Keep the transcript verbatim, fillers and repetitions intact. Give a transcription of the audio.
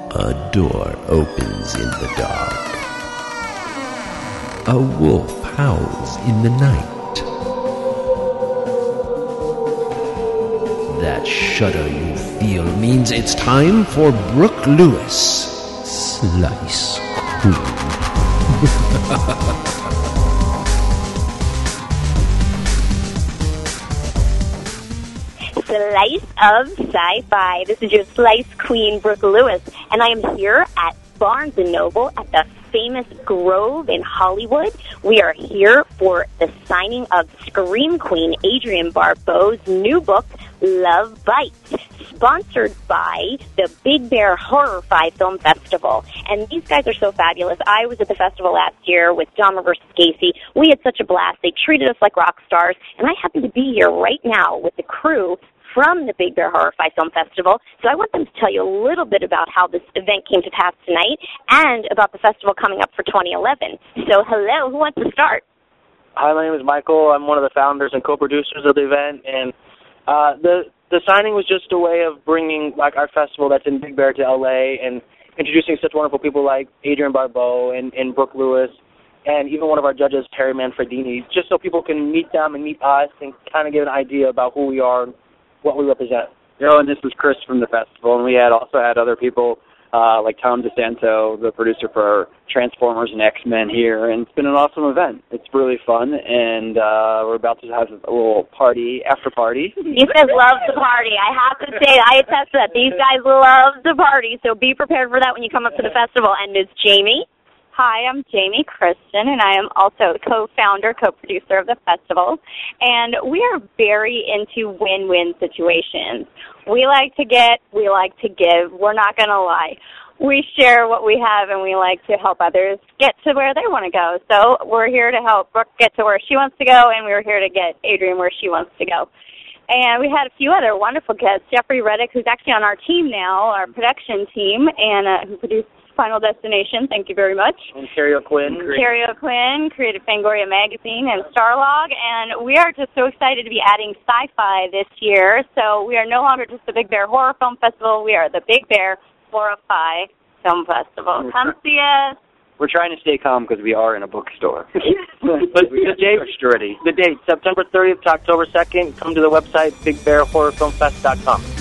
A door opens in the dark. A wolf howls in the night. That shudder you feel means it's time for Brooke Lewis, Slice Queen. Slice of Sci-Fi. This is your Slice Queen, Brooke Lewis, and I am here at Barnes and Noble at the famous Grove in Hollywood. We are here for the signing of Scream Queen Adrienne Barbeau's new book, Love Bites, sponsored by the Big Bear Horror-Fi Film Festival. And these guys are so fabulous. I was at the festival last year with Dahmer versus Gacy. We had such a blast. They treated us like rock stars. And I happen to be here right now with the crew from the Big Bear Horror-Fi Film Festival. So I want them to tell you a little bit about how this event came to pass tonight and about the festival coming up for twenty eleven. So hello, who wants to start? Hi, my name is Michael. I'm one of the founders and co-producers of the event, and uh, the the signing was just a way of bringing like our festival that's in Big Bear to L A and introducing such wonderful people like Adrienne Barbeau and, and Brooke Lewis, and even one of our judges, Terry Manfredini, just so people can meet them and meet us and kind of get an idea about who we are and what we represent. Yo, and this is Chris from the festival, and we had also had other people uh, like Tom DeSanto, the producer for Transformers and X-Men here, and it's been an awesome event. It's really fun, and uh, we're about to have a little party, after party. These guys love to party. I have to say, I attest to that. These guys love to party, so be prepared for that when you come up to the festival. And Miz Jamie? Hi, I'm Jamie Christian, and I am also the co-founder, co-producer of the festival. And we are very into win-win situations. We like to get, we like to give. We're not going to lie. We share what we have, and we like to help others get to where they want to go. So we're here to help Brooke get to where she wants to go, and we're here to get Adrienne where she wants to go. And we had a few other wonderful guests. Jeffrey Reddick, who's actually on our team now, our production team, and uh, who produced Final Destination. Thank you very much. And Carrie O'Quinn. Carrie O'Quinn created Fangoria Magazine and Starlog, and we are just so excited to be adding sci-fi this year. So we are no longer just the Big Bear Horror Film Festival. We are the Big Bear Horror-Fi Film Festival. Come see us. We're trying to stay calm because we are in a bookstore. But the date, the date, September thirtieth to October second, come to the website, big bear horror film fest dot com.